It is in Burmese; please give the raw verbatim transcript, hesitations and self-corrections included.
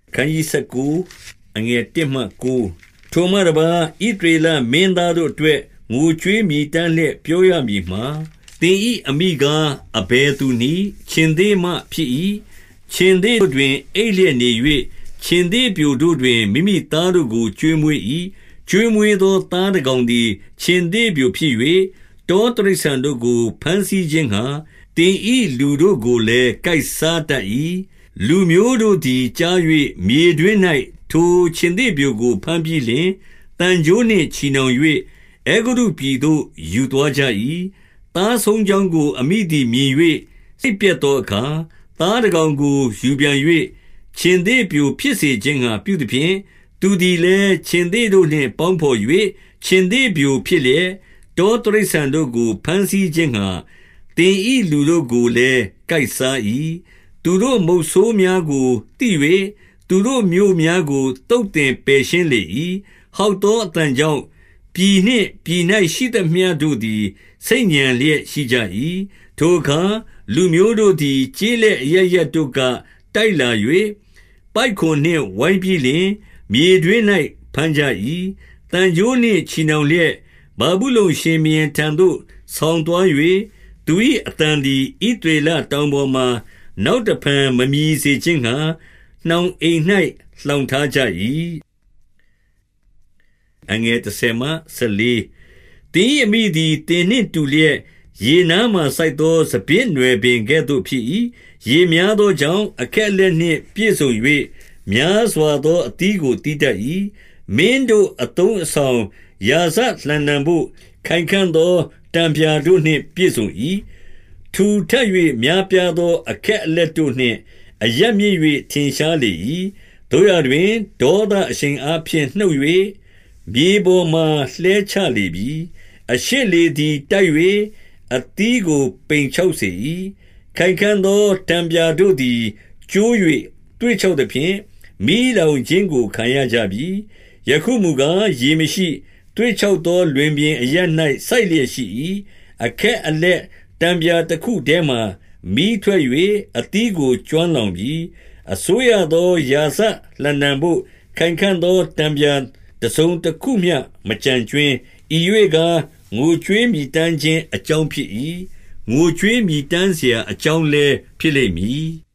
ခန်းကြီး၁၉အငယ်၁မှ၉ထိုမှတပါဣသရေလမင်းသားတို့အတွက်ငိုကြွေးမြည်တမ်းလျက်ပြောရမည်မှာသင်၏အမိကားအဘယ်သူနည်းရှင်သေးမှဖြစ်၏ရှင်သေးတို့တွင်အိပ်လျက်နေ၍ရှင်သေးပြိုတို့တွင်မိမိသားတို့ကိုကျွေးမွေး၏ကျွေးမွေးသောသားတစ်ကောင်သည်ရှင်သေးပြိုဖြစ်၍တောတရိษံတို့ကိုဖမ်းဆီးခြင်းဟာတင်ဤလူတို့ကိုလည်းကိုက်စားတတ်၏လူမျိုးတို့သည်ကြား၍မြေတွင်၌ထိုရှင်သေးပြိုကိုဖမ်းပြီးလျှင်တန်ကြိုးနှင့်ချီနှောင်၍အေဂုရုပြည်သို့ယူသွားကြ၏သားဆုံးကြောင်းကိုအမိသည်မြင်၍စိတ်ပြတ်သောအခါသားတစ်ကောင်ကိုယူပြန်၍ရှင်သေးပြိုဖြစ်စေခြင်းဟာပြုသည်ဖြင့်သူသည်လည်းရှင်သေးတို့နှင့်ပေါင်းဖော်၍ရှင်သေးပြိုဖြစ်လျက်တောတရိษံတို့ကိုဖမ်းဆီးခြင်းဟာတင်ဤလူတို့ကိုလည်းကိုက်စား၏သူတို့မုတ်ဆိုးများကိုတိ၍သူတို့မျိုးများကိုတုတ်တင်ပယ်ရှင်းလေ၏ဟောက်သောအတန်ကြောင့်ပြည်နှင့်ပြည်၌ရှိသမျှတို့သည်စိတ်ညံလျက်ရှိကြ၏ထိုအခါလူမျိုးတို့သည်ကြေးလက်အရရက်တို့ကတိုက်လာ၍ပိုက်ခွန်နှင့်ဝိုင်းပြီးလျှင်မြေတွင်၌ဖမ်းကြ၏တန်ကြိုးနှင့်ချီနှောင်လျက်ဘာဘူးလုံရှင်မြင်းထံသို့ဆောင်းသွား၍သူ၏အတန်သည်ဣသရေလတောင်ပေါ်မှနောက်တဖန်မမြည်စေခြင်းငှာနှောင်အိမ်၌လှောင်ထားကြ၏အငယ်၁၀မှ၁၄တင်းအမိသည်တင်းနှင့်တူလျက်ရေနားမှစိုက်သောစပင်းနွယ်ပင်ကဲ့သို့ဖြစ်၏ရေများသောကြောင့်အခက်လက်နှင့်ပြည့်စုံ၍များစွာသောအသီးကိုတီးတတ်၏မင်းတို့အတုံးအဆောင်ရာဇလှန်နံဖို့ခိုင်ခံ့သောတံပြာတို့နှင့်ပြည့်စုံ၏ထူထပ်၍များပြားသောအခက်အလက်တို့နှင့်အရက်မြင့်၍ထင်ရှားလေ၏တို့ရတွင်ဒေါသအရှိန်အားဖြင့်နှုတ်၍မြေပေါ်မှလှဲချလေပြီအရှိလေသည်တိုက်၍အသီးကိုပိန်ချောက်စေ၏ခိုင်ခံ့သောတံပြာတို့သည်ကျိုး၍တွေ့ချောက်သဖြင့်မိလောင်ခြင်းကိုခံရကြပြီယခုမူကားရေမရှိတွေ့ချောက်သောလွင်ပြင်အရ၌စိုက်လျက်ရှိ၏အခက်အလက်တံပြာတစ်ခုတည်းမှမိထွက်၍အသီးကိုကျွမ်းလောင်ပြီအစိုးရသောယာစလန်နံဖို့ခိုင်ခံ့သောတံပြာတစုံတစ်ခုမျှမကြံကျွင်းဤ၍ကငိုကြွေးမြည်တမ်းခြင်းအကြောင်းဖြစ်၏ငိုကြွေးမြည်တမ်းเสียအကြောင်းလည်းဖြစ်လိမ့်မည်